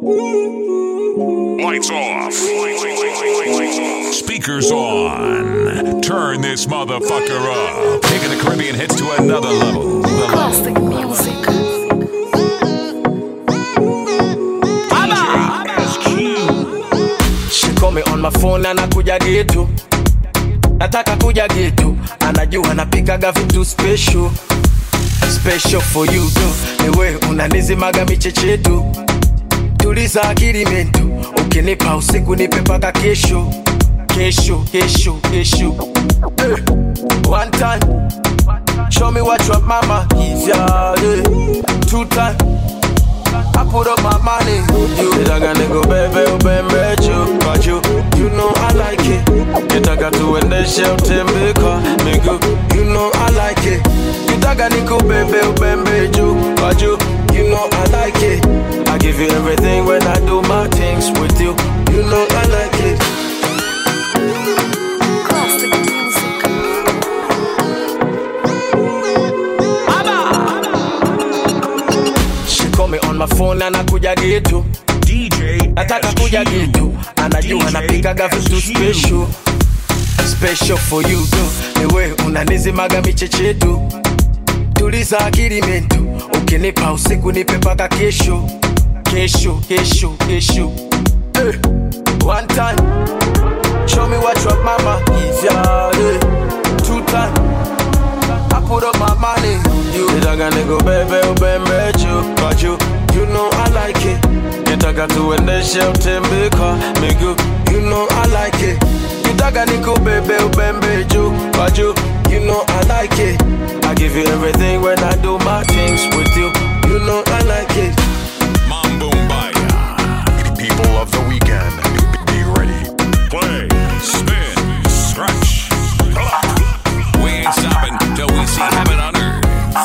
Lights off. Speakers on. Turn this motherfucker up. Taking the Caribbean hits to another level. Classic music. She call me on my phone na nakuja getu. Nataka kuja getu. Anajua napikaga vitu special. Special for you too. Niwe unanizimaga michechetu. Tuliza akili mentu. Ukinipa usiku nipe paka kesho. Kesho. One time. Show me what your mama is, yeah. Two time. I put up my money. You nitaka niko bebe ubembe but you know I like it. Nitaka tuendeshe utembe kwa miguu. You know I like it. Nitaka niko bebe ubembe but you know I like it. I give you everything when I do my things with you. You know I like it. Classic music. She call me on my phone na nakuja getu. DJ Nataka kuja getu. Anajua napikaga vitu special. Special for you too. Niwe unanizimaga michechetu. Tuliza akili mentu. Ukinipa usiku nipe paka kesho. Kesho. One time. Show me what your mama is, yeah. Two time. I put up my money. You nitaka niko bebe ubembe but you know I like it. Nitaka tuendeshe utembe kwa miguu. You know I like it. Nitaka niko bebe ubembe but you know I like it. I give you everything when I do my things with you. You know I like it. Mambo Mbaya. People of the weekend, be ready. Play, spin, stretch, pull. We ain't stopping till we see heaven on earth.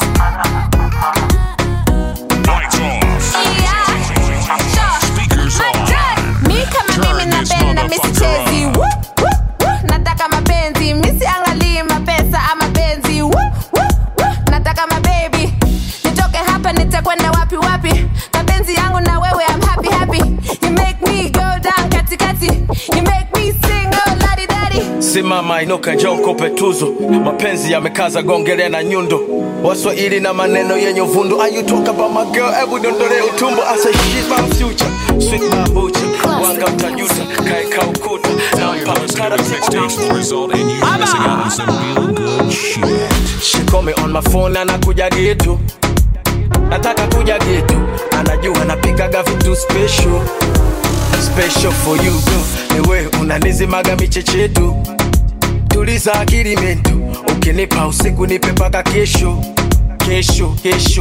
Lights off. Speakers on. Mi kama mimi napenda misichezi. Nataka mapenzi, misiangalii mapesa ama penzi. Nataka mababy. Nitoke hapa nitakwenda wapi. Mapenzi yangu na wewe, I'm happy. You make me go down katikati. You make me sing oh ladi dadi. Simama inuka njoo nikupe tuzo. Mapenzi yamekaza gongele na nyundo. Waswahili na maneno yenye uvundo. Are you talk about my girl? Ebu dondole utumbo. I say she's my future. Sweet bambucha. Wanga utajuta. Kaeka ukuta. Nampa Expectations result in you missing out on some real good shit. She call me on my phone na nakuja getu. Nataka kuja getu. Anajua napikaga vitu special. Special for you too. Niwe unanizimaga michechetu. Tuliza akili mentu. Ukinipa usiku nipe paka kesho. Kesho.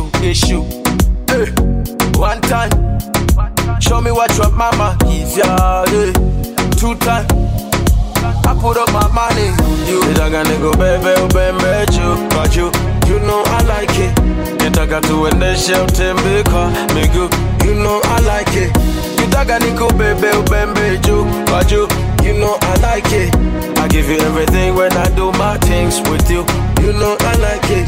One time. Show me what your mama is, yeah. Two time. I put up my money. You nitaka niko bebe ubembe but you know I like it. Nitaka tuendeshe utembe kwa miguu. You know I like it. Nitaka niko bebe ubembe but you know I like it. I give you everything when I do my things with you. You know I like it.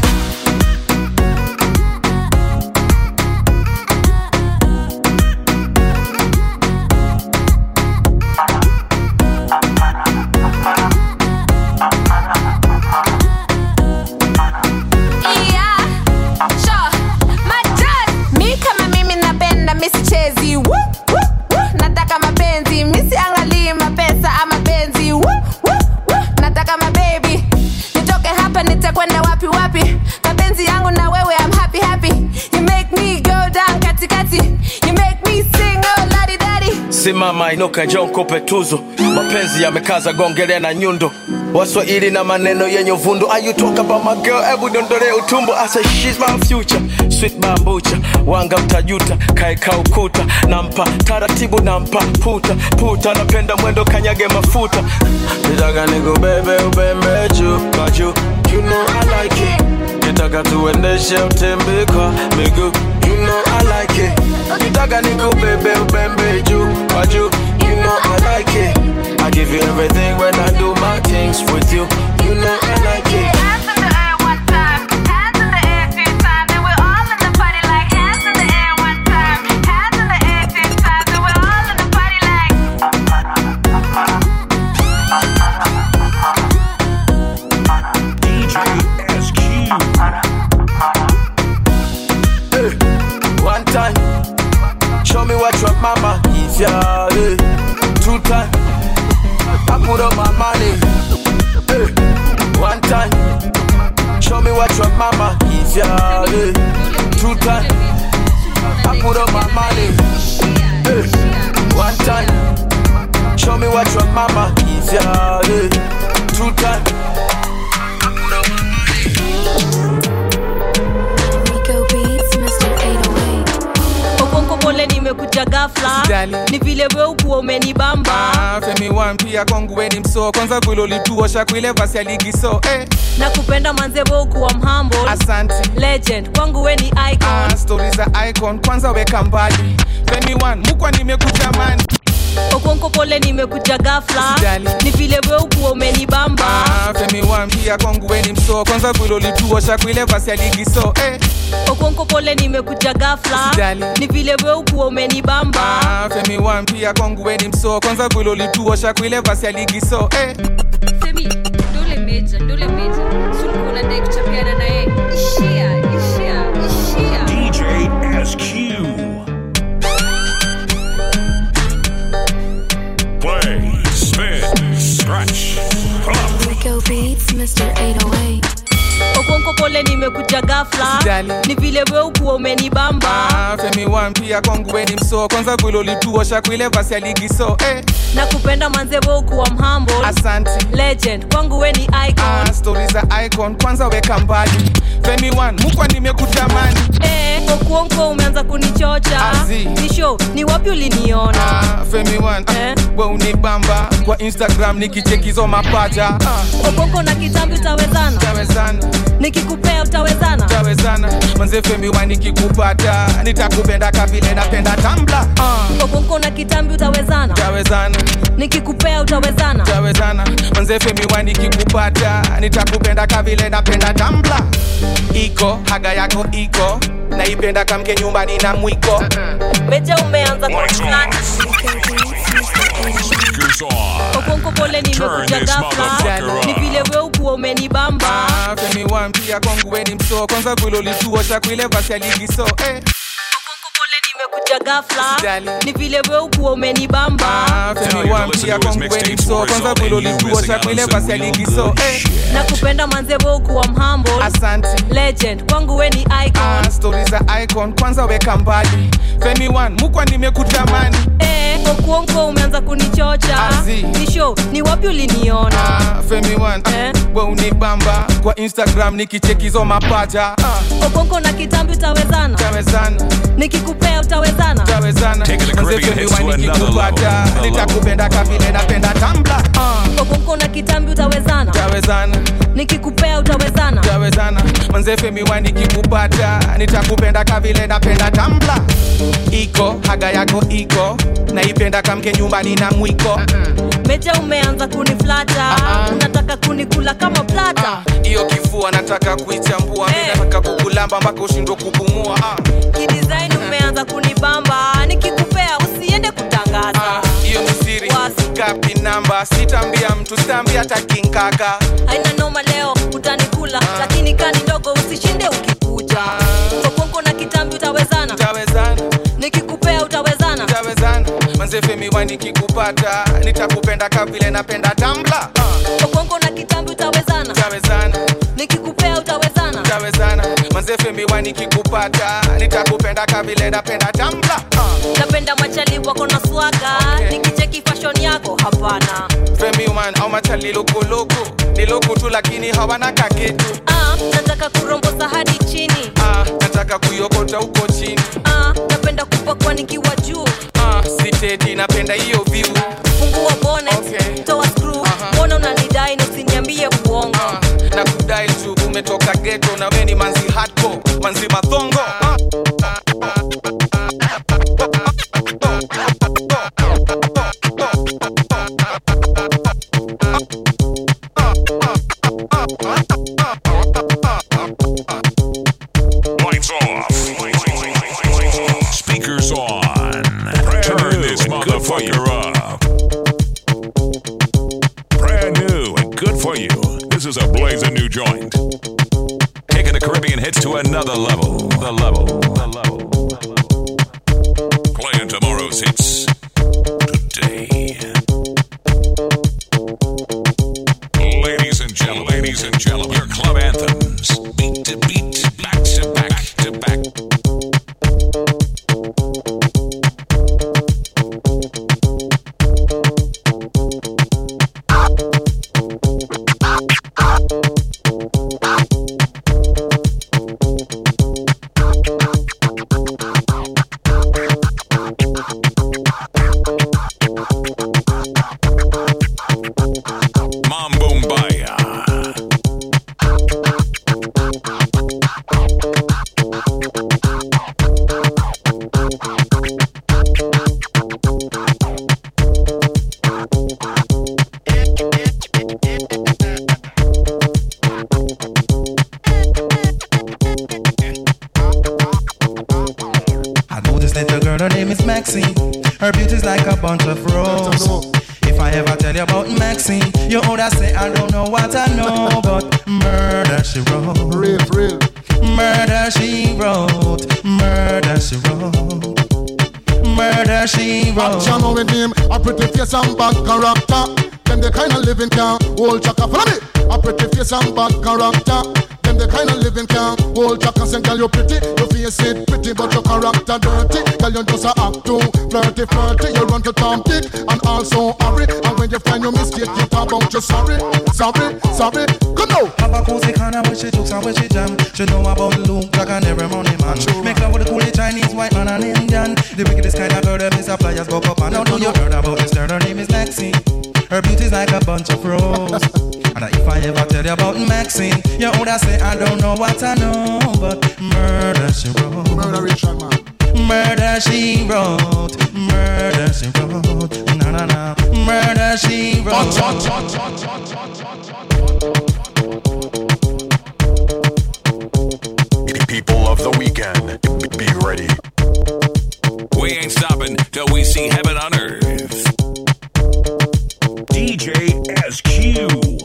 Nataka mapenzi, misiangalii mapesa ama penzi. Nataka mababy. Nitoke hapa nitakwenda wapi. Mapenzi yangu na wewe, I'm happy. You make me go down katikati. You make me sing oh ladi dadi. Simama inuka njoo nikupe tuzo. Mapenzi yamekaza gongele na nyundo. Waswahili na maneno yenye uvundo. Are you talk about my girl? Ebu dondole utumbo. I say she's my future. Sweet bambucha. Wanga utajuta. Kaeka ukuta. Nampa taratibu nampa puta. Napenda mwendo kanyage mafuta. Nitaka niko bebe ubembe but you know I like it. Nitaka tuendeshe utembe kwa miguu. You know I like it. Nitaka niko bebe ubembe but you know I like it. I give you everything when I do my things with you. You know I like it. Hands in the air one time. Hands in the air two times. And we're all in the party like hands in the air one time. Hands in the air two times. And we're yeah. 2 times, I put up my money. 1 time, show me what your mama is, yeah. 2 times, I put up my money. 1 time, show me what your mama is, yeah. 2 times, I put up my money. Rico Beats, Mr. 808. Okonko pole nimekuja ghafla, ni vile wewe ukuwa umenibamba. Femi one pia kwangu we ni mso, kwanza vile ulituosha kuile vasi ya ligi so Nakupenda manze wewe ukuwa mhambo. Asante Legend, kwangu we ni icon. Stories za icon, kwanza weka mbali. Femi one, mukwa nimekutamani. Okonko pole nimekuja ghafla, ni vile wewe ukuwa umenibamba. Femi one pia kwangu we ni mso, kwanza vile ulituosha kuile vasi ya ligi so Okonko pole nimekuja ghafla, ni vile wewe ukuwa umenibamba. Femi one pia kwangu we ni mso, kwanza vile ulituosha kuile vasi ya ligi so Femi, dole meja, Suluku unadai kuchapiana na yeye. Ishia. DJ SQ. Play, spin, scratch, pull up. Rico Beats, Mr. 808. Okonko pole nimekuja ghafla, ni vile wewe ukuwa umenibamba. Femi one pia kwangu we ni mso, kwanza vile ulituosha kuile vasi ya ligi so Nakupenda manze wewe ukuwa mhambo. Asante Legend, kwangu we ni icon. Stories za icon, kwanza weka mbali. Femi one, mukwa nimekutamani. Okonko umeanza kunichocha. Ni show, ni wapi uliniona? Femi one, we unibamba. Kwa Instagram nikichekizo mapaja. Okonko na kitambi utawezana? Tawezana. Nikikupea utawezana? Tawezana. Manze Femi one nikikupata, nitakupenda kavile napenda Tumblr. Okonko na kitambi utawezana? Tawezana. Nikikupea utawezana? Tawezana. Manze Femi one nikikupata, nitakupenda kavile napenda Tumblr. Iko, haga yako iko, naipenda kamke nyumbani na mwiko. Meja umeanza kuniflani. Speakers on. Okonko pole nimekuja ghafla, ni vile wewe ukuwa umenibamba. Femi one pia kwangu we ni mso, kwanza vile ulituosha kuile vasi ya ligi so Okonko pole nimekuja ghafla, ni vile wewe ukuwa umenibamba. Femi one pia kwangu we ni mso, kwanza vile ulituosha kuile vasi ya ligi so Nakupenda manze wewe ukuwa mhambo. Asante Legend, kwangu we ni icon. Stories za icon, kwanza weka mbali. Femi one, mukwa nimekutamani. Okonko umeanza kunichocha. Ni show, ni wapi uliniona? Femi one, we unibamba. Kwa Instagram nikichekizo mapaja. Okonko na kitambi utawezana? Tawezana. Nikikupea utawezana? Tawezana. Taking the Caribbean hits to another level. Nitakupenda kavile napenda Tumblr. Okonko na kitambi utawezana? Tawezana. Nikikupea utawezana? Tawezana. Manze Femi one nikikupata, nitakupenda kavile napenda Tumblr. Iko, haga yako iko, naipenda kamke nyumbani na mwiko. Meja umeanza kuniflata, unataka kunikula kama plata. Iyo kifua nataka kuichambua, mimi nataka kukulamba mpaka ushindwe kupumua. Kidesign umeanza kunibamba, nikikupea usiende kutangaza. Iyo ni siri, kapi namba, sitambia mtu, sitambia hata kinkaka. Haina noma leo utanikula, lakini kani ndogo usishinde ukikuja. Okonko na kitambi utawezana? Tawezana. Nikikupea utawezana? Tawezana. Manze Femi one nikikupata, nitakupenda kavile napenda Tumblr. Okonko na kitambi utawezana? Tawezana. Nikikupea utawezana? Tawezana. Manze Femi one nikikupata, nitakupenda kavile napenda Tumblr. Napenda machali wako na swaga, nikicheki fashion yako hapana. Femi one, au machali loko ni loko tu lakini hawana kaketu. Nataka kuromboza hadi chini. Nataka kuyokota uko chini. Napenda kupakwa nikiwa juu. Siteti napenda hiyo view. Fungua bonnet, toa screw. Mbona unanidai na usiniambie uongo? Na kudai tu umetoka ghetto na wewe ni manzi hardcore, manzi mathongo. Lights off. Speakers on. Turn this motherfucker up. Brand new and good for you. This is a blazing new joint. Taking the Caribbean hits to another level. Playing tomorrow's hits to girl, her name is Maxine. Her beauty's like a bunch of roses. If I ever tell you about Maxine, you would say I don't know what I know, but murder she wrote. Real. Murder she wrote. Murder she wrote. Murder she wrote. I know with him, a pretty face and bad character. Them the kind of living can hold chaka. Follow me. A pretty face and bad character. Them the kind of living can hold chaka. Say, girl, you pretty, your face it pretty, but your character dirty. Girl, you just a act too flirty. You run to Tom Dick and also hurry. And when you find your mistake, you talk about you sorry. Come now. Have a cozy corner where she jokes and where she jam. She know about Luke like an every morning man. Make love with a coolie Chinese, white man and Indian. The wickedest kind of girl that Mr. Flyers go up and now know you heard about this girl. Her name is Maxine. Her beauty's like a bunch of roses. And if I ever tell you about Maxine, you would say I don't know what I know, but murder she wrote. Murder she wrote. Murder she wrote. Na. Murder she wrote. People of the weekend, be ready. We ain't stopping till we see heaven on earth. DJ SQ.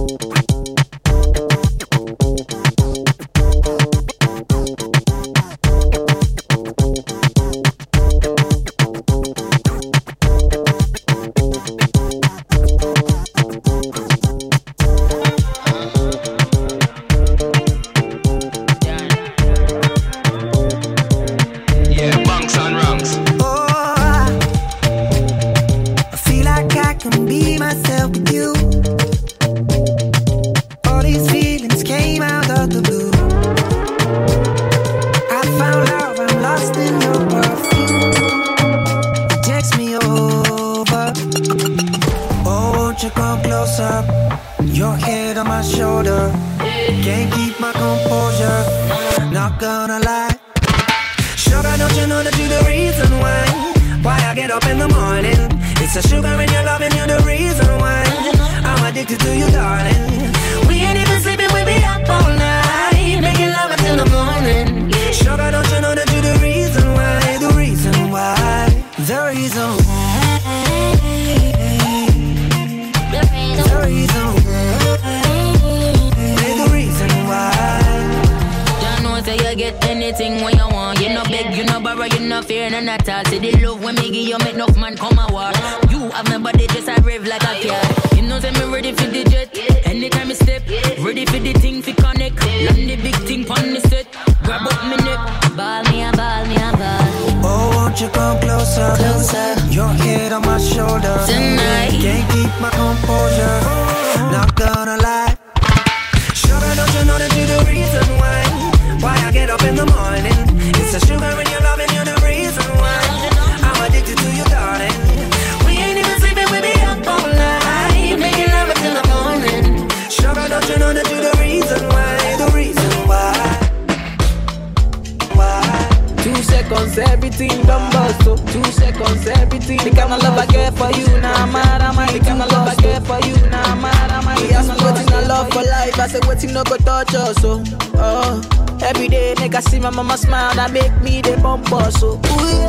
Mama smile that make me the bumper so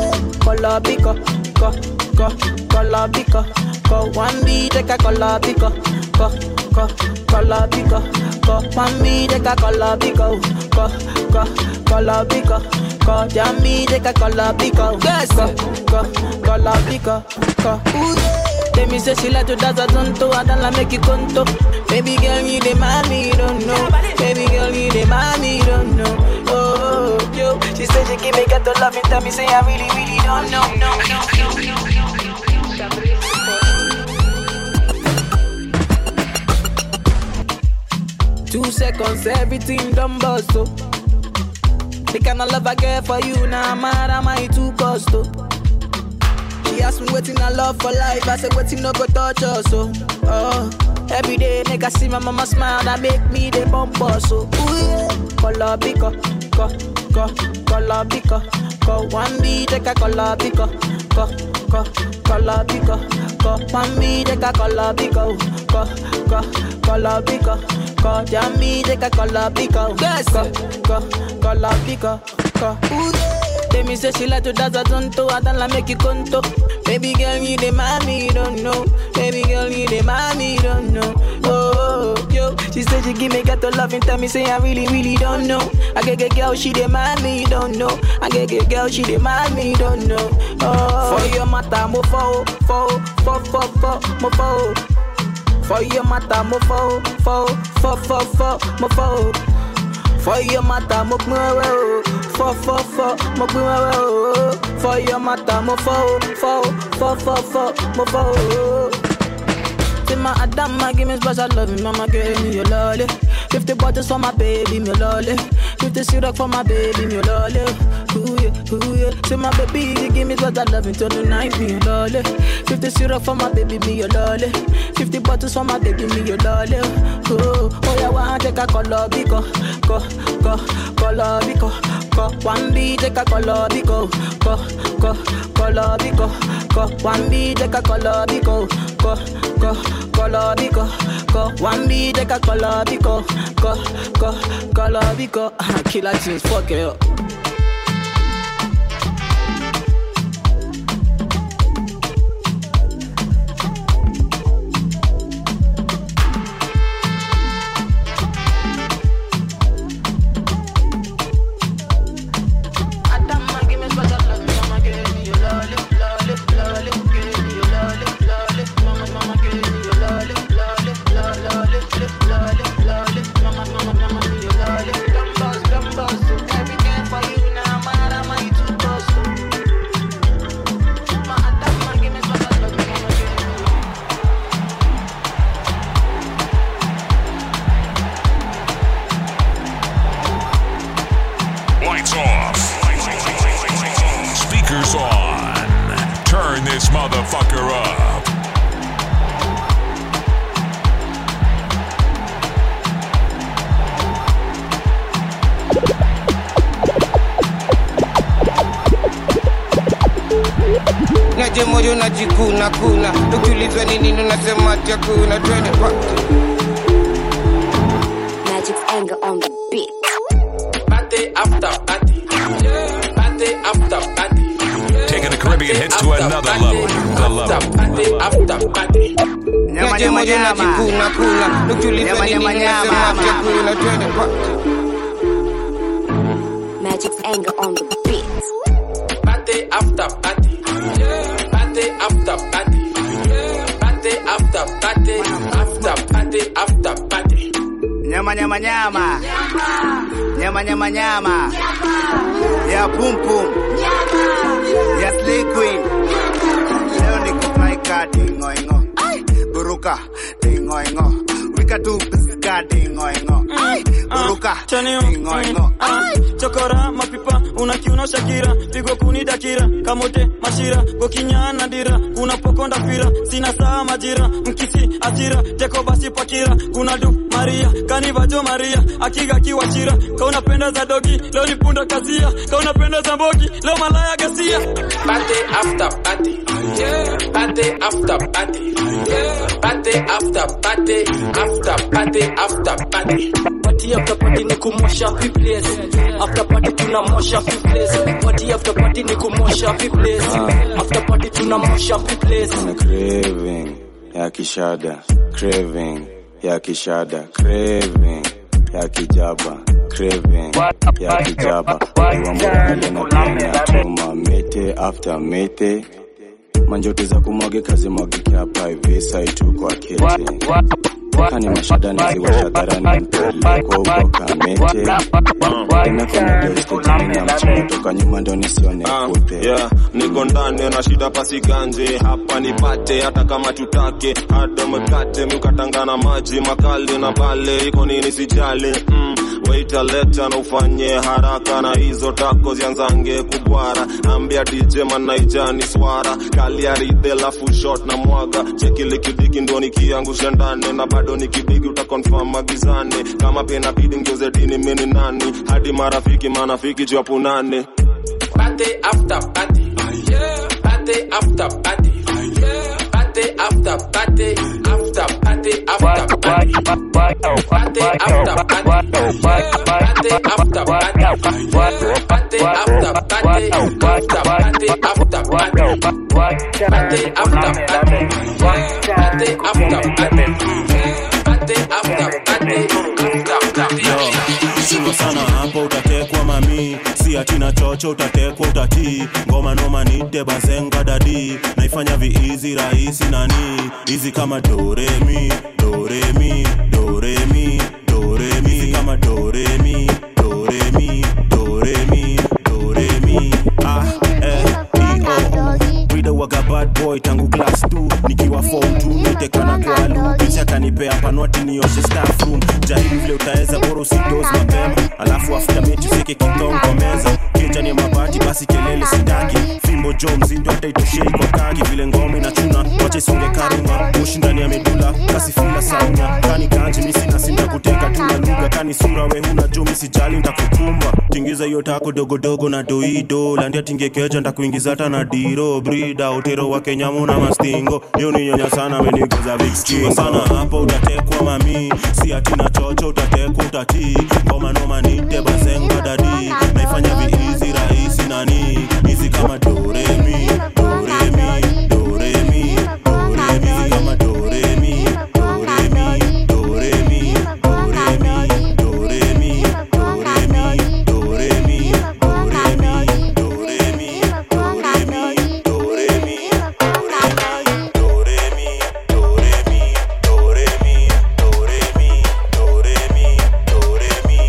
color picker, color picker, one me take a color picker, color picker, one me take a color picker, color picker, jam me take a color picker, color picker. Tell me say she like to dance a tonto, I don't like make you conto. Baby girl, you the mommy, don't know. Baby girl, you the mommy, don't know. Oh, yo, she said she give me get to love me, tell me say I really, really don't know. No. 2 seconds, everything done bust up. The kind of love I get for you, now I'm mad, am I too cost up? She asked me waiting I love for life, I said waiting no go touch us, so every day nigga see my mama smile, that make me the bumper, so color picker, color picker, one me take a color picker, color picker, one me take a color picker, color picker, jam me take a color picker, color picker. tell me say she like to dance a tonto, I don't like make you conto. Baby girl, you the mommy, you don't know. Baby girl, you the mommy, you don't know. Oh, yo, she said she give me got to love and tell me say I really, really don't know. I get girl, she the mommy, you don't know. I get girl, she the mommy, you don't know. Oh, for your mata, mo fo, mo fo. For your mata, mo fo, mo fo. For your mata, mo fo, mo fo. For your mata, mo fo, mo fo. Say my Adama, give me special love, mama, give me your lolly. 50 bottles for my baby, me lolly. 50 syrup for my baby, me lolly. Ooh yeah. Say my baby, give me special love until the night, me your lolly. 50 syrup for my baby, me your lolly. 50 bottles for my baby, me your lolly. Oh yeah, one take a color biko, color biko. One B take a color biko, color biko. One B take a color biko, color biko. One B take a color biko, color biko. Killer tunes, fuck it up. Lights off. Speakers on. Turn this motherfucker up. Naje moyo najikuna kuna. Ukiulizwa nini unasema ati hakuna. Twende party. Magic's anger on the beat. Party after party. Party after party. Taking the Caribbean hits to another level. The level. Party after party. Naje moyo najikuna kuna. Ukiulizwa nini unasema ati hakuna. Twende party. Magic's anger on the beat. Party after party. Party after party. Party after party. After party after party. Nyama nyama nyama. Nyama nyama nyama. Ya pum pum. Ya slay queen. Leo niko fly card ngoingo. Buruka ngoingo. Wika tu piska ngoingo. Buruka ngoingo. Chokora mapipa unakiuna Shakira pigo kuni dakira kamote mashira gokinyana dira unapokonda pira sina saa majira mkisi asira teko basi pakira kuna du Maria kaniva jo Maria akiga kiwachira ka unapenda za dogi leo nipunda kazia ka unapenda za mbogi leo malaya gasia. Party after party. Party after party. Party after party. After party after party. Party after party ni kumosha place. After party tunamosha place. Party after party ni kumosha place. After party tunamosha place. Kuna craving ya kishada, craving ya kishada, craving ya kijaba, craving ya kijaba. Iwa mbele na pena chuma mete after mete. Manjote za kumwage kazi mwagike hapa hivi saitu kwa kete. Kani mashada niziwasha dharani mpele kwa uboka mete. Inafanya leo stajini na mchina toka nyuma ndo nisione kute. Niko ndani na shida pasi ganje. Hapa nipate hata kama tutake. Hada mkate mkatangana maji makali na pale. Iko nini sijali. Waita leta na ufanye haraka. Na hizo tako zianzange kubwara. Ambia DJ manaijani swara. Kali ya ride lafu shot na mwaga. Cheki likidiki ndo nikiangusha ndani. Na bado nikibigi utakonfirm magizane. Kama pena bidi ngeuze dini mini nani. Hadi marafiki manafiki japu nane. Party after party. Party after party. Party after party. After after party after party. Party after party. Party after party. Party after party. After party after party. Party after party. Party after party. Party after party. Shingo sana hapo utatekwa mami, si atina chocho utatekwa utatii. Ngoma noma nite bazenga dadi, naifanya vi-easy rahisi nani. Easy kama do re mi, do re mi, do re mi, do re mi. Easy kama do re mi, do re mi, do re mi, do re mi. Brida waga bad boy tangu class 2. Nikiwa form 2 niteka na kwa lu. Picha kanipea panwati nioshe staff room. Jahili vile utaeza boro usidoze mapema. Alafu after mechi useke kitongo kwa meza. Keja ni mabati basi kelele sitaki. Fimbo jo mzindo hata itoshei kwa kaki. Vile ngome inachuna wacha isonge karima. Moshi ndani ya medula kasi fila saunya. Kani ganji misi na sinda kuteka tuna lugha. Kani sura we huna jo misi jali nitakukumba. Tingiza hiyo tako dogo dogo na doido. Landia tinge keja nitakuingiza hata na diro. Brida utero wa Kenyamu na mastingo. Yo ni nyonya sana menigoza vikski. Sana hapo utatekwa mami, si atina chocho utatekwa utatii. Ngoma noma nite bazenga dadi, naifanya vi-easy rahisi nani. Easy kama do re mi, do re mi, do re mi, do re mi. Easy kama do re mi, do re mi, do re mi, do re mi, do re mi, do re mi, do re mi, do re mi, do re mi, do re mi, do re mi, do re mi, do re mi, do re mi, do re mi, do re mi, do re mi,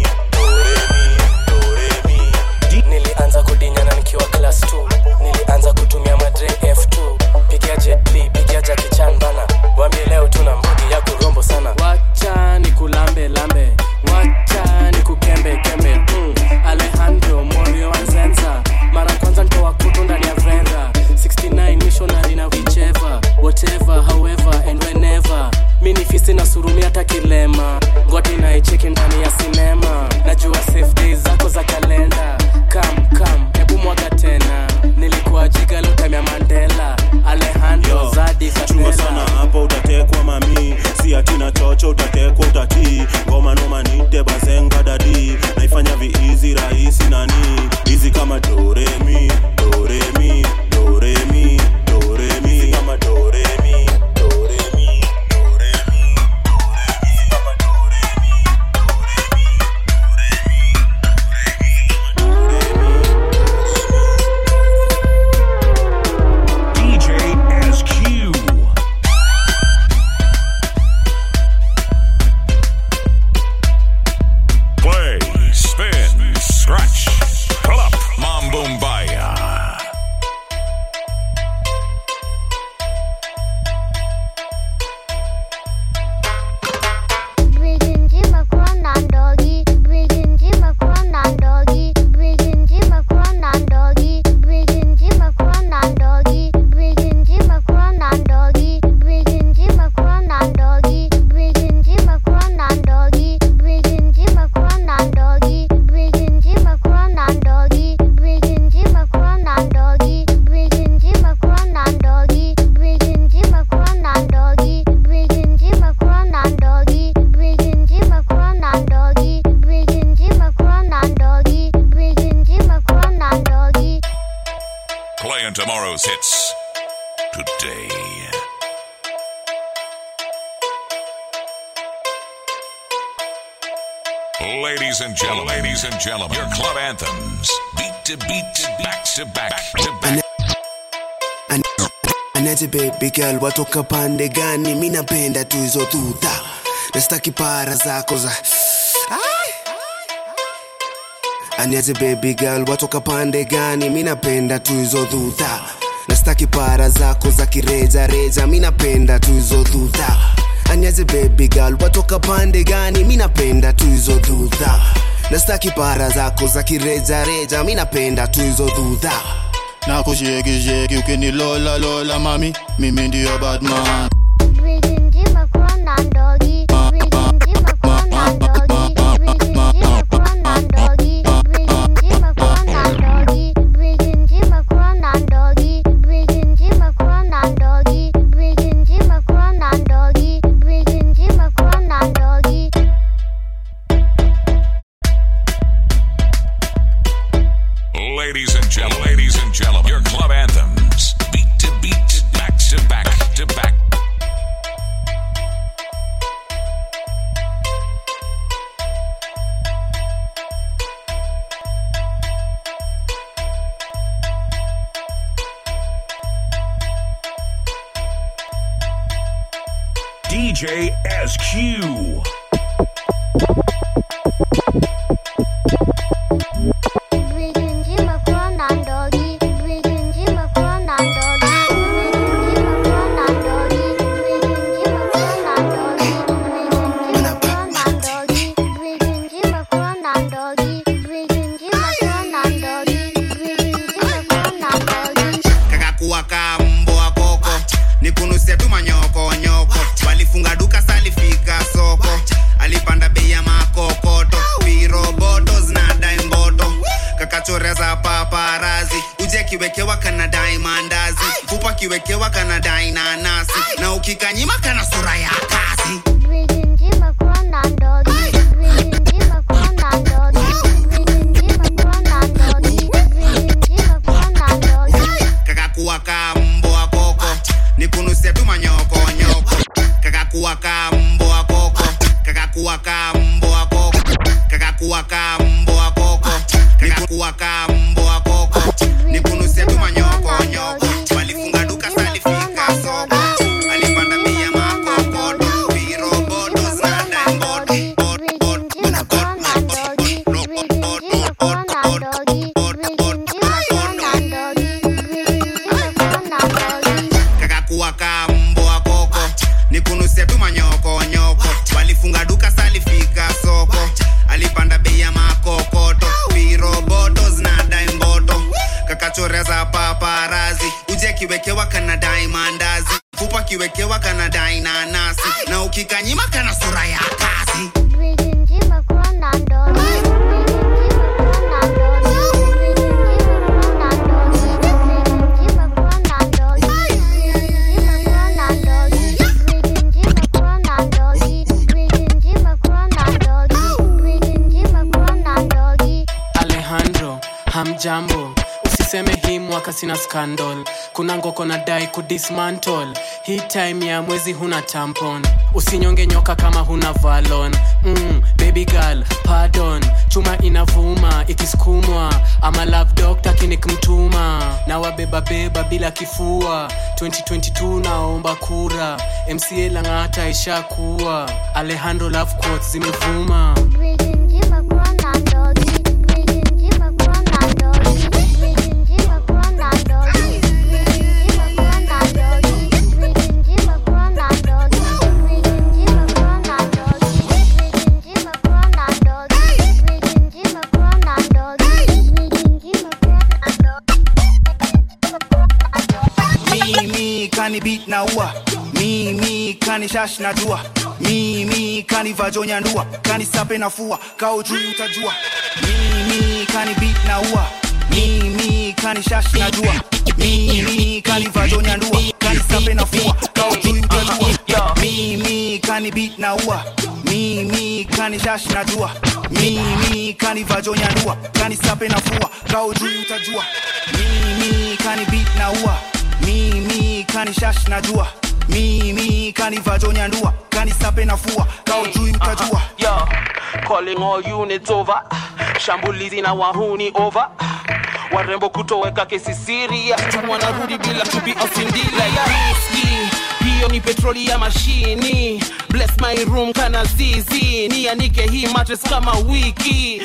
do re mi. Nilianza kudinyana nikiwa class 2. Nilianza kutumia madre F2. Pigia Jet Li, pigia Jackie Chan bana. Wambie leo tuna mbudi ya kurombo sana. Wacha nikulambe lambe, wacha nikukembe kembe. Alejandro Morio Anzenza, mara kwanza nitoa kutu ndani ya vera. 69 missionary na whichever, whatever, however and whenever. Mini fisi na surumi hata kilema. Ngoti na icheki ndani ya cinema. Najua safe days zako za kalenda. Come, hebu mwaga tena. Nilikuwa jiga leo time ya Mandela. Alejandro Zadi Katela. Chunga sana hapo utatekwa mami, si atina chocho utatekwa utatii. Ngoma noma nite bazenga dadi, naifanya vi-easy rahisi nani. Easy kama do re mi, do re mi, do re mi, do re mi. Easy kama do re mi, do re mi, do re mi, do re mi. Easy kama do re mi, do re mi, do re mi. DJ SQ. Play, spin, scratch, pull up, Mambo Mbaya. Playing tomorrow's hits today. Ladies and gentlemen, your club anthems, beat to beat, back to back to back. Anaje baby girl watoka pande gani? Mimi napenda tu hizo tuta, nastaki para zako za Anaje baby girl watoka pande gani? Mimi napenda tu hizo tuta, nastaki para zako za kireja reja. Mimi napenda tu hizo tuta. Anaje baby girl watoka pande gani? Mimi napenda tu hizo tuta, nastaki para zako za kireja reja. Mimi napenda tu hizo tuta. Na kusheki sheki ukinilola lola mami, mimi ndio bad man. Ladies and gentlemen, your club anthems, beat to beat, back to back to back. DJ SQ. Kiwekewa kana dai mandazi, fupa kiwekewa kana dai nanasi, na ukikanyima kana sura ya kazi. Kakakuwa kamboa koko, nikunusia tu manyoko nyoko. Kakakuwa kamboa koko, kakakuwa kamboa koko, kakakuwa kamboa koko, kakakuwa kamboa koko. Nikunusia tu manyoko nyoko. Walifunga duka salifika soko. Alipanda bia makokoto. Viroboto sana mboto. Kakakuwa kamboa koko. Nikunusia tu manyoko nyoko. Walifunga duka salifika soko. Alipanda bia makokoto. Viroboto sana mboto. Kakachoreza paparazi, uje kiwekewa kana dai mandazi, fupa kiwekewa kana dai nanasi, na ukikanyima kana sura ya kazi. Alejandro, hamjambo. Usiseme hii mwaka sina scandal. Kuna ngoko na dai kudismantle. Hii time ya mwezi huna tampon. Usinyonge nyoka kama huna valon. Baby girl, pardon. Chuma inavuma, ikisukumwa. Ama love doctor kinikmtuma. Na wabeba beba bila kifua. 2022 naomba kura. MCA langata ishakuwa. Alejandro love quotes zimevuma. Kani beat na ua, mimi kani shash na jua, mimi kani vajonya ndua, kani sape na fua, kao juu utajua. Mimi kani beat na ua, mimi kani shash na jua, mimi kani vajonya ndua, kani sape na fua, kao juu utajua. Mimi kani beat na ua, mimi kani shash na jua, mimi kani vajonya ndua, kani sape na fua, kao juu utajua. Mimi kani beat na ua, mimi kani shash na jua, mimi kani vajonya ndua, kani sape na fua, kao juu utajua. Yo, calling all units over. Shambulizi na wahuni over. Warembo kutoweka kesi serious. Wanarudi bila tubi osindila ya riski. Hiyo ni petroli ya mashini. Bless my room kana zizi. Nianike hii mattress kama wiki.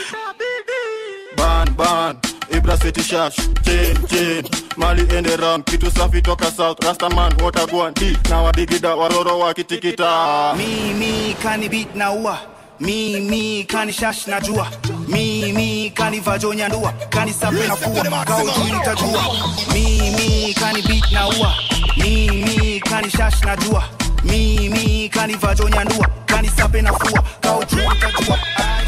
Ban Ibra City Shash, chain Mali ende ram, kitu safi toka south. Rastaman, wataguan, di na wadigida, waroro wakitikita. Mimi kani beat na ua, mimi kani shash na jua, mimi kani vajonya ndua, kani sape na fua, kao juu utajua. Mimi kani beat na ua, mimi kani shash na jua, mimi kani vajonya ndua, kani sape na fua, kao juu utajua.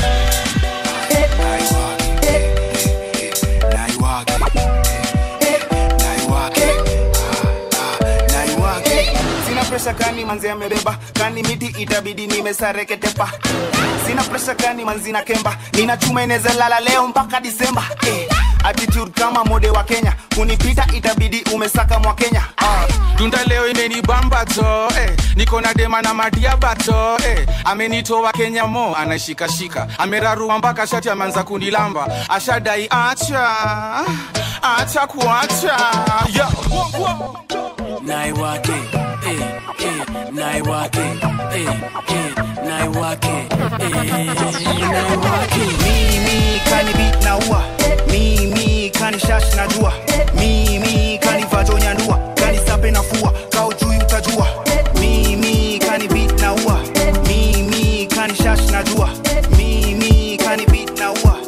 Sina pressure kani manzi amebeba, kani miti itabidi nimesareketepa. Sina pressure kani manzi na kemba, nina chuma inaweza lala leo mpaka Disemba. attitude kama mode wa Kenya, kunipita itabidi umesaka mwa Kenya. Tunda leo imenibamba to, niko na dema na madia bato, amenitoa Kenya mo, anashika shika, amerarua mpaka shati ameanza kunilamba, ashadai acha kuacha, yo. Naiwake, naiwake, naiwake, naiwake. Mimi kani beat na ua, mimi kani shash na jua, mimi kani vajonya ndua, kani sape na fua, kao juu utajua. Mimi kani beat na ua, mimi kani shash na jua, mimi kani beat na ua.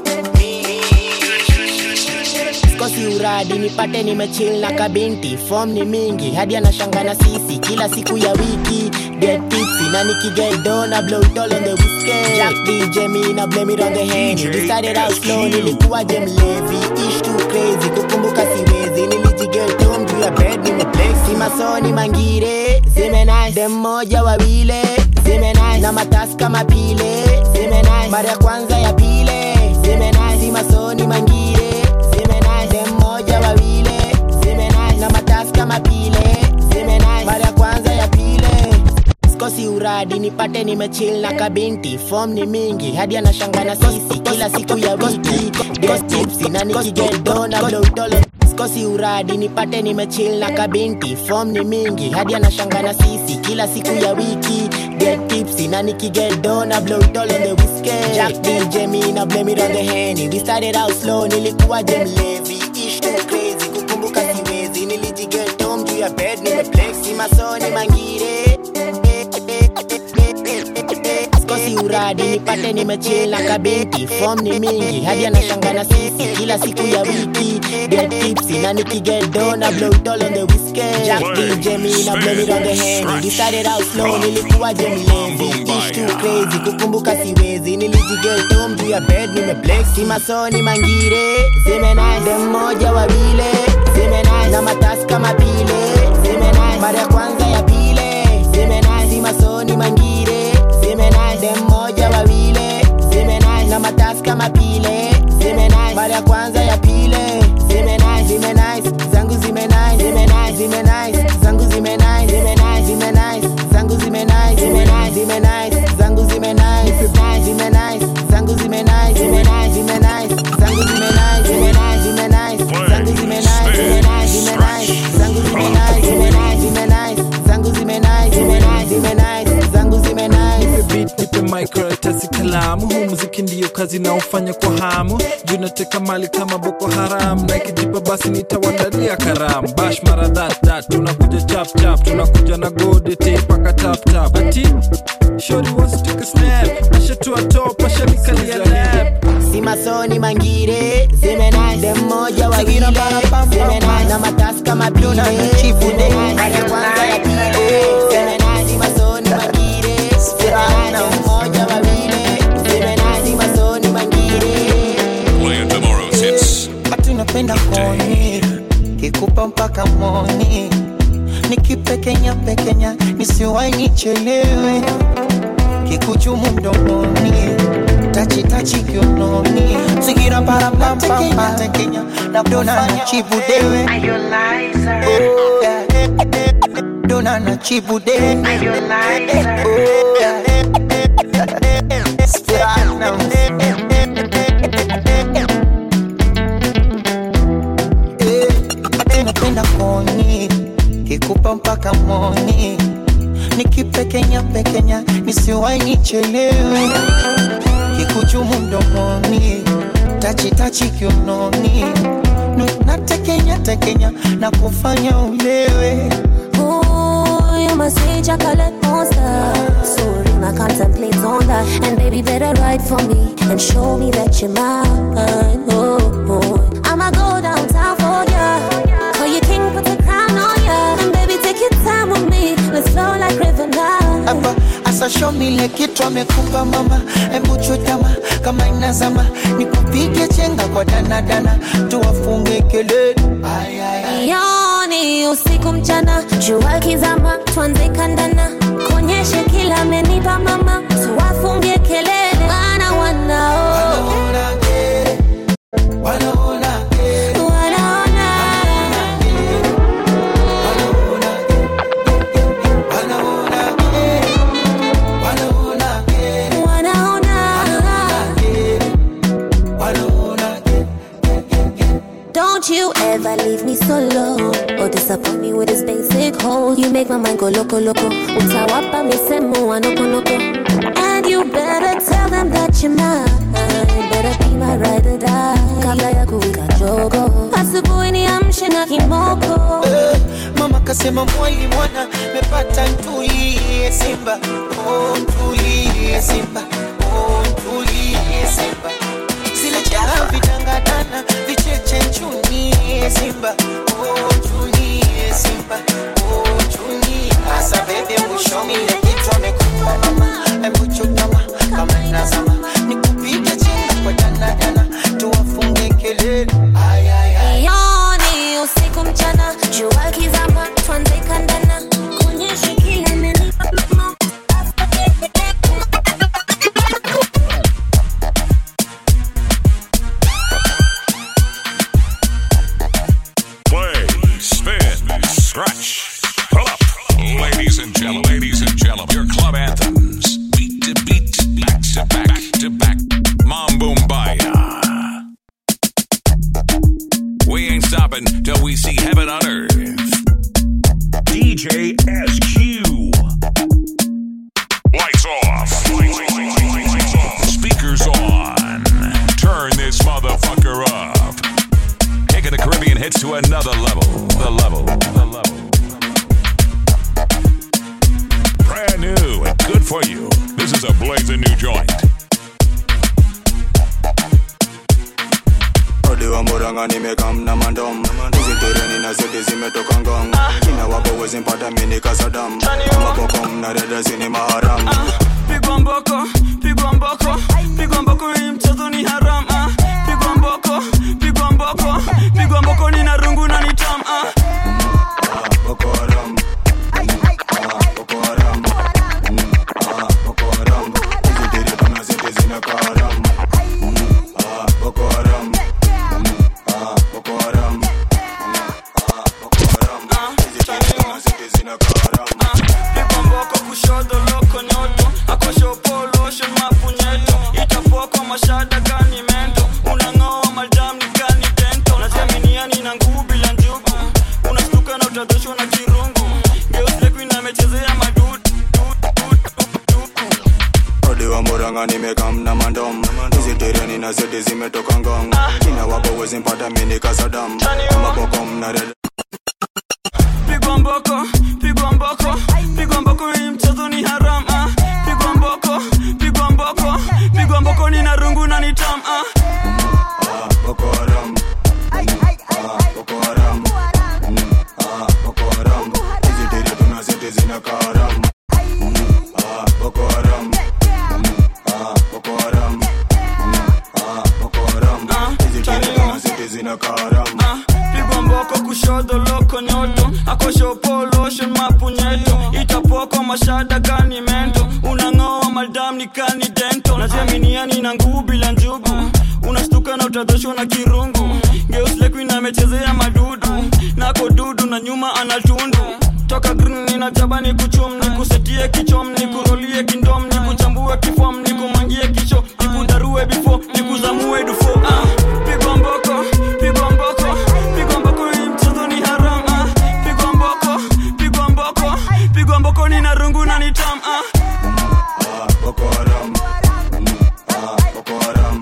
Kosi uradi nipate nimechill na kabinti, form ni mingi hadi anashanga na sisi kila siku ya wiki. Get tipsy na nikiget down na blow it all on the whiskey. Jack DJ me na blame it on the hand. We started out slow, nilikuwa jam levi, ish too crazy, kukumbuka siwezi. Nilijiget home juu ya bed nimeplex. Si masoni mangire, zime nice. Dem moja wawile, zime nice. Na matasi kama pile, zime nice. Mara ya kwanza ya pile, zime nice. Si masoni mangire, moja wawile, zime nice. Na matasi kama pile, zime nice. Mara ya kwanza ya pile. Kosi uradi nipate nimechill na kabinti, form ni mingi hadi anashanga na sisi kila siku ya wiki. Get tipsy na nikiget down na blow it all. Kosi uradi nipate nimechill na kabinti, form ni mingi hadi anashanga na sisi kila siku ya wiki. Get tipsy na nikiget down na blow it all on the whiskey. Jack DJ me na blame it on the Henny. We started out slow, nilikuwa jam levi, ish too crazy, kukumbuka siwezi. Nilijiget home juu ya bed nimeplex. Si masoni mangire, kosi uradi nipate nimechill na kabinti, form ni mingi hadi anashanga na sisi kila siku ya wiki. Get tipsy na nikiget down na blow it all on the whiskey. Jack DJ me na blame it on the Henny. We started out slow, nilikuwa jam levi, ish too crazy, kukumbuka siwezi. Nilijiget home juu ya bed nimeplex. Si masoni mangire, zime nice. Dem moja wawile, zime nice. Na matasi kama pile, zime nice. Mara ya kwanza ya pile, zime nice. Si masoni mangire, zime nice. Dem moja wawile, zime nice. Na matasi kama pile, zime nice. Mara ya kwanza ya pile, zime nice. Zime nice, zangu zime nice. Zime nice, zime nice, zangu zime nice. Zime nice, zime nice, zangu zime nice. Zime nice, zime nice, zangu zime nice. Zime nice, zangu zime nice. Zime nice, zime nice, zangu zime nice. Zime nice, zime nice, zangu zime nice. Zime nice, zime nice, zangu zime nice. Zime nice, zime nice, zangu zime nice. Zime nice, zime nice, zangu zime nice. Beat nipe microetasi kalamu, huu muziki ndiyo kazi naofanya kwa hamu. Junateka mali kama Boko Haram, na ikijipa basi nitawandalia karamu. Bash mara that, tunakuja chap chap, tunakuja na gode tape paka tap tap. Ati shorty wants to take a snap, asha to a top, asha nikalia lap. Si masoni mangire, zime nice. Dem moja wawile, zime nice. Na matasi kama pile, zime nice. Mara ya kwanza ya pile, zime nice. Si masoni mangire, zime nice. Dem moja wawile, zime nice. Si masoni mangire. Playing tomorrow's hits. Ati napenda koni, kikupa mpaka moni. Nikipekenya pekenya, nisiwai nichelewe. Kikuchumu mdomoni, tachi tachi kiononi. Sigira para pam pam pam, tekenya na dona na chibudewe. Oh yeah, dona na chibudewe. Oh yeah, spirana. Ati napenda koni, kikupa mpaka moni. Nikipekenya pekenya, nisiwai nichelewe. Kikuchumu mdomoni, tachi tachi kiononi. Natekenya tekenya, na kufanya ulewe. Ooh, you must say chocolate monster. Sorry, I contemplate on that. And baby, better write for me and show me that you're mine. Oh, I'ma go downtown for ya. Call you king, put the crown on ya. And baby, take your time with me. Let's flow like river now. Hapa asa show me le kitu amekupa mama. Embu chutama kama inazama. Nikupige chenga kwa dana dana. Tuwafunge kelele. Ay ay ay. Yoni usiku mchana, jua kizama, tuanze kandana. Konyeshe kila amenipa mama, tuwafunge kelele. Wana wanao Don't you ever leave me solo or disappoint me with this basic hole. You make my mind go loco loco. Utawapa misemo anoko noko. And you better tell them that you're mine. Better be my ride or die. Kabla ya kuwika jogo. Asubuhi niamshe na kimoko. Mama kasema mwali mwana mepata ntulie Simba. Oh ntulie Simba. Oh ntulie Simba. Zile jara vitangadana vicheche nchuni Simba. Oh nchuni Simba. Oh nchuni. Asa bebe mwishomi le kitu amekupa mama. Embuchu kama kama inazama. Nikupige chinga kwa dana dana. Tuwafunge kelele. Ay ay ay. Yoni usiku mchana. Jua kizama tuanze kandana. Kunyeshe kile menipa mama. Scratch. Pull up. Ladies and gentlemen, your club anthems. Beat to beat, back to back to back. Mambumbaya. We ain't stopping till we see heaven on earth. DJ SQ. Lights off. Speakers on. Turn this motherfucker up. Taking the Caribbean hits to another level. The level. Brand new and good for you. This is a blazing new joint. Odiwa muranga nimekam na mandom. Nizitereni na seti zimetoka ngong. Kina wapo wezi mpata mini kasadam. Mapokom na dada sini maharam. Pigwa mboko, pigwa mboko. Pigwa mboko hii mchezo ni haram. Pigwa mboko, pigwa mboko. Pigwa mboko ni narungu na nitam. Boko haram. Boko haram. Boko haram. Nizitereni na seti zina kaharam. Boko haram. Boko haram. Boko haram. Nizitereni na seti zina kaharam. Pigwa mboko kushoto loko nyoto. Akosho polo shen mapunyeto. Itapoko mashada gani mento. Unangoa madam ni gani dento. Najaminiani na nguvu bila njugu. Unastuka na utadosho na kirungu. Geus lepi na mechezea madudu. Odiwa muranga nimekam na mandom. Nizitereni na seti zimetoka ngong. Kina wapo wezi mpata mini kasadam. Mapokom na dada. Pigwa mboko, pigwa mboko. Pigwa mboko hii mchezo ni haram. Pigwa mboko, pigwa mboko. Pigwa mboko ni narungu na nitam. Boko haram. Boko haram. Boko haram. Nizitereni na seti zina kaharam. Boko haram. Boko haram. Boko haram. Nizitereni na seti zina kaharam. Pigwa mboko kushoto loko nyoto. Akosho polo shen mapunyeto. Itapoko mashada gani mento. Unangoa madam ni kani dento. Najaminiani na nguvu bila njugu. Unastuka na utadosho na kirungu. Geus lepi na mechezea madudu. Nako dudu na nyuma anatundu. Toka green nina jabani kuchum. Nikusetie kichom, nikurolie kindom. Nikuchambue kifom, nikumangie kicho. Nikudarue before, nikuzamue dufo. Pigwa mboko, pigwa mboko. Pigwa mboko hii mchezo ni haram. Pigwa mboko, pigwa mboko. Pigwa mboko ni narungu na nitam. Boko haram. Boko haram.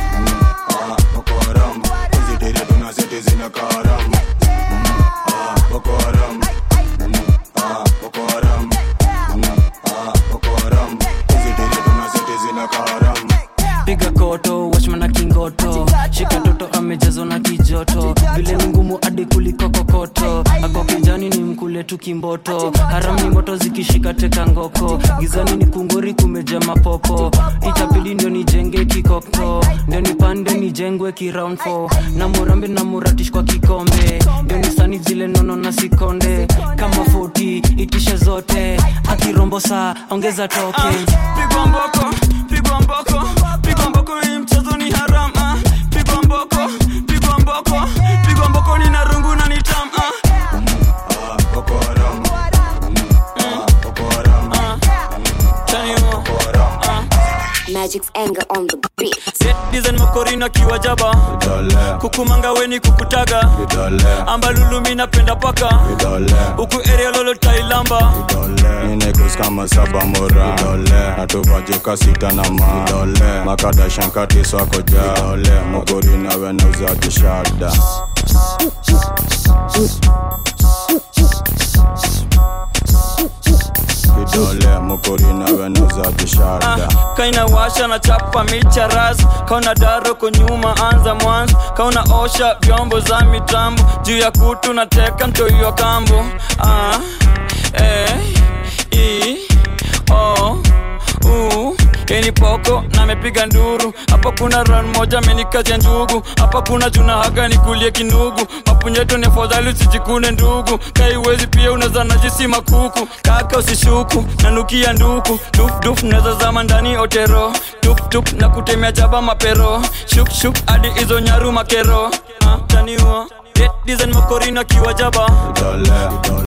Boko haram. Nizitereni na seti zina kaharam. Boko haram. Boko haram. Boko haram. Nizitereni na seti zina kaharam. Piga koto, watchman na kingoto. Shika toto amejazwa na kijoto. Vile ni ngumu hadi kuliko kokoto. Ako kijani ni mkule tu kimboto. Haram ni moto zikishika teka ngoko. Gizani ni kunguri kumeja mapopo. Itapili ndio nijenge kikoko. Ndio nipande nijengwe ki round 4. Na murambe na muratish kwa kikombe. Ndio nisani zile nono na sikonde. Kama 40 itisha zote. Akirombo saa ongeza toke. Pigwa mboko, pigwa mboko. Pigwa mboko hii mchezo ni haram. Pigwa mboko, pigwa mboko. Pigwa mboko ni narungu na nitam. Boko haram. Boko haram. Magic's anger on the beat. Design moko mokorina kiwajaba kukumanga weni kukutaga ambalulu mina penda paka uku area lolo tailamba Ninegos kama saba mora Natuvajuka sita na ma Makada shankati swako ja Mokorina wenauza kishada Kidole mokorina wenauza kishada Kaina washa na chapa micha ras Kauna daro kunyuma anza mwanzo Kauna osha vyombo za mitambo Juu ya kutu na teka mtoiwa kambo Keni poko na mepiga nduru Hapa kuna run moja menikazi ya njugu Hapa kuna juna haga ni kulie kindugu Mapunyeto ni afadhali usijikune ndugu Kaiwezi pia unaza najisi makuku Kaka usishuku na nukia nduku Duf duf neza zama ndani otero Tuk tuk na kutemea jaba mapero Shuk shuk adi izo nyaru makero Taniwa Design mokorina kiwajaba